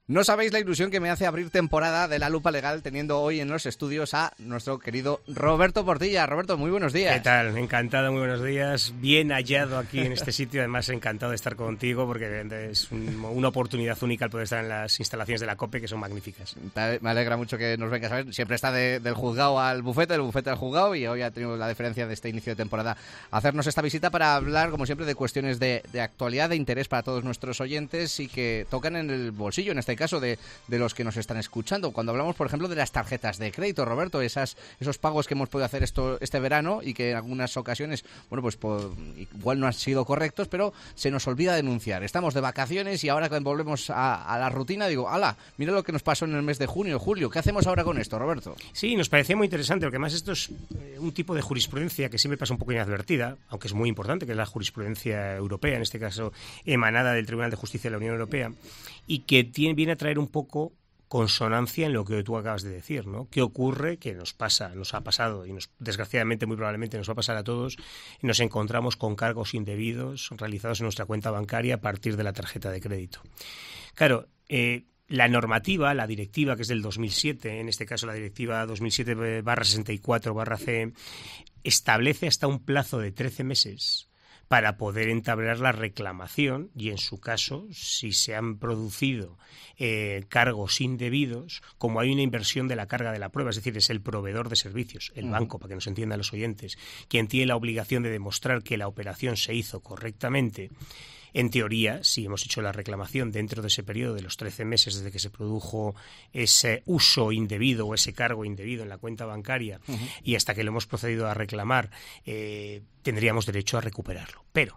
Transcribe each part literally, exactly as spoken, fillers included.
No sabéis la ilusión que me hace abrir temporada de La Lupa Legal teniendo hoy en los estudios a nuestro querido Roberto Portilla. Roberto, muy buenos días. ¿Qué tal? Encantado, muy buenos días. Bien hallado aquí en este sitio. Además, encantado de estar contigo porque es un, una oportunidad única el poder estar en las instalaciones de la COPE, que son magníficas. Me alegra mucho que nos vengas a ver. Siempre está de, del juzgado al bufete, del bufete al juzgado, y hoy ha tenido la deferencia de este inicio de temporada hacernos esta visita para hablar, como siempre, de cuestiones de, de actualidad, de interés para todos nuestros oyentes y que tocan en el bolsillo, en este caso, de, de los que nos están escuchando. Cuando hablamos, por ejemplo, de las tarjetas de crédito, Roberto, esas, esos pagos que hemos podido hacer esto este verano y que en algunas ocasiones, bueno, pues por, igual no han sido correctos, pero se nos olvida denunciar. Estamos de vacaciones y ahora que volvemos a, a la rutina, digo, ala, mira lo que nos pasó en el mes de junio, julio. ¿Qué hacemos ahora con esto, Roberto? Sí, nos parecía muy interesante, porque además esto es un tipo de jurisprudencia que siempre pasa un poco inadvertida, aunque es muy importante, que es la jurisprudencia europea, en este caso emanada del Tribunal de Justicia de la Unión Europea, y que tiene, viene a traer un poco consonancia en lo que tú acabas de decir, ¿no? ¿Qué ocurre? Que nos pasa, nos ha pasado y nos, desgraciadamente, muy probablemente nos va a pasar a todos. Nos encontramos con cargos indebidos realizados en nuestra cuenta bancaria a partir de la tarjeta de crédito. Claro, eh, la normativa, la directiva, que es del dos mil siete, en este caso la directiva dos mil siete barra sesenta y cuatro barra C E, establece hasta un plazo de trece meses para poder entablar la reclamación y, en su caso, si se han producido eh, cargos indebidos, como hay una inversión de la carga de la prueba, es decir, es el proveedor de servicios, el uh-huh. banco, para que nos entiendan los oyentes, quien tiene la obligación de demostrar que la operación se hizo correctamente. En teoría, si hemos hecho la reclamación dentro de ese periodo de los trece meses desde que se produjo ese uso indebido o ese cargo indebido en la cuenta bancaria uh-huh. y hasta que lo hemos procedido a reclamar, eh, tendríamos derecho a recuperarlo. Pero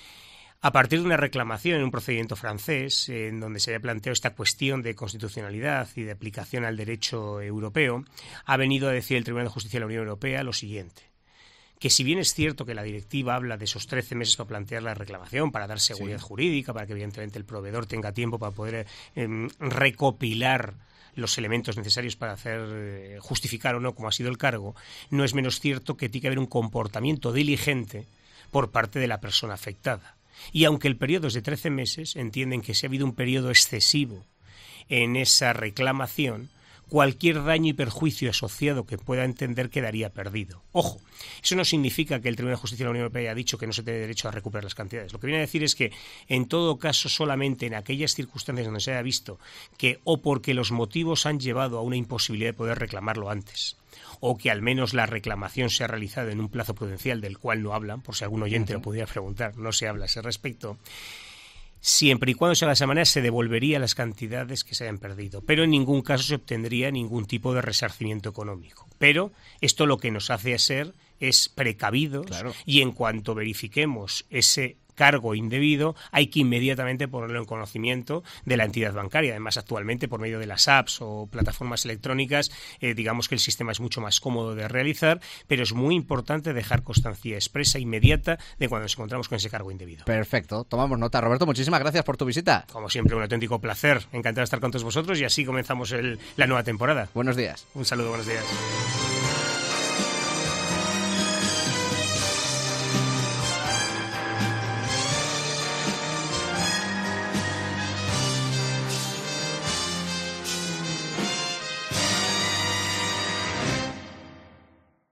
a partir de una reclamación en un procedimiento francés, eh, en donde se había planteado esta cuestión de constitucionalidad y de aplicación al derecho europeo, ha venido a decir el Tribunal de Justicia de la Unión Europea lo siguiente: que si bien es cierto que la directiva habla de esos trece meses para plantear la reclamación, para dar seguridad sí. jurídica, para que evidentemente el proveedor tenga tiempo para poder eh, recopilar los elementos necesarios para hacer eh, justificar o no como ha sido el cargo, no es menos cierto que tiene que haber un comportamiento diligente por parte de la persona afectada. Y aunque el periodo es de trece meses, entienden que si ha habido un periodo excesivo en esa reclamación, cualquier daño y perjuicio asociado que pueda entender quedaría perdido. Ojo, eso no significa que el Tribunal de Justicia de la Unión Europea haya dicho que no se tiene derecho a recuperar las cantidades. Lo que viene a decir es que, en todo caso, solamente en aquellas circunstancias donde se haya visto que, o porque los motivos han llevado a una imposibilidad de poder reclamarlo antes, o que al menos la reclamación se ha realizado en un plazo prudencial del cual no hablan, por si algún oyente uh-huh. lo pudiera preguntar, no se habla a ese respecto, siempre y cuando se haga de esa manera se devolvería las cantidades que se hayan perdido, pero en ningún caso se obtendría ningún tipo de resarcimiento económico. Pero esto lo que nos hace ser es precavidos claro. y en cuanto verifiquemos ese cargo indebido, hay que inmediatamente ponerlo en conocimiento de la entidad bancaria. Además, actualmente, por medio de las apps o plataformas electrónicas, eh, digamos que el sistema es mucho más cómodo de realizar, pero es muy importante dejar constancia expresa inmediata de cuando nos encontramos con ese cargo indebido. Perfecto, tomamos nota. Roberto, muchísimas gracias por tu visita. Como siempre, un auténtico placer. Encantado de estar con todos vosotros y así comenzamos el, la nueva temporada. Buenos días. Un saludo, buenos días.